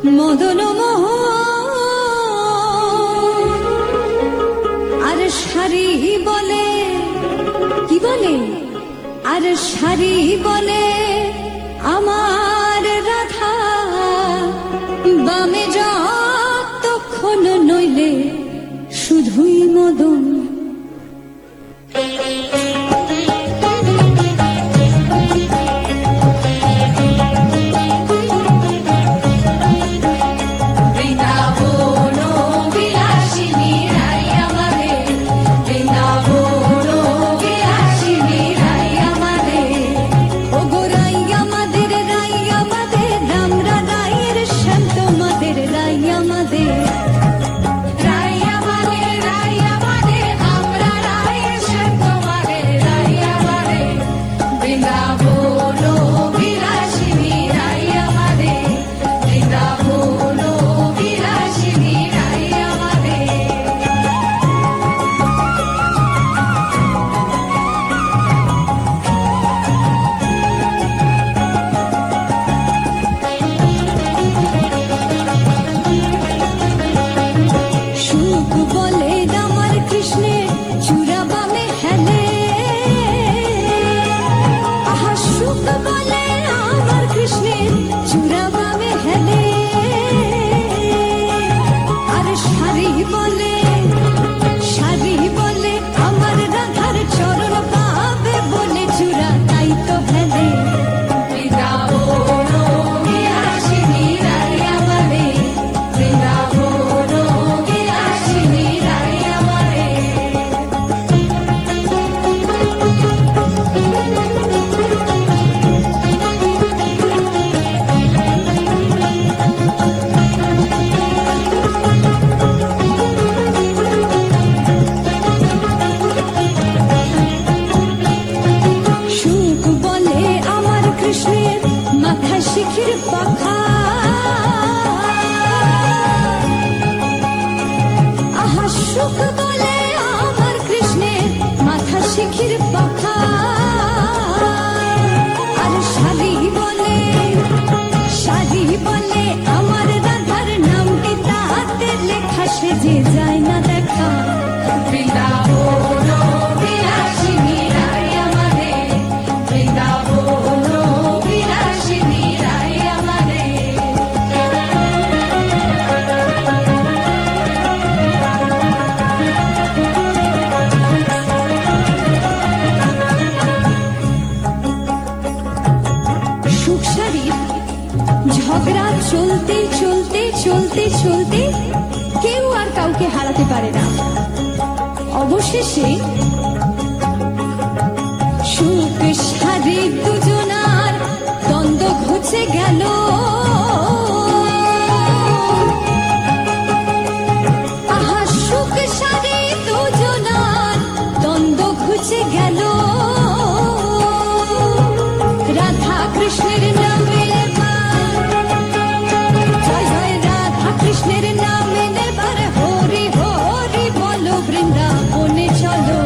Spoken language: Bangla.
মদন মোহন আর শাড়ি বলে, কি বলে, আর শাড়ি বলে আমার রাধা, বামে যতক্ষণ নইলে শুধুই মদন। শিখির পাখা, আহা সুখ বলে আমার কৃষ্ণের মাথা শিখির পাখা, আর শাড়ি বলে আমার রাধার নামটি তাতে লেখা, সেজে যায় না দেখা। ঝগড়া চলতে চলতে চলতে চলতে কেউ আর কাউকে হারাতে পারে না। অবশেষে সুখ সারে দুজনার দ্বন্দ্ব ঘুচে গেল, আহা সুখ সারে দুজনার দ্বন্দ্ব ঘুচে গেল। রাধা কৃষ্ণের নামে কৃষ্ণের নামে নেবার হরি হরি বলো, বৃন্দাবনে চলো।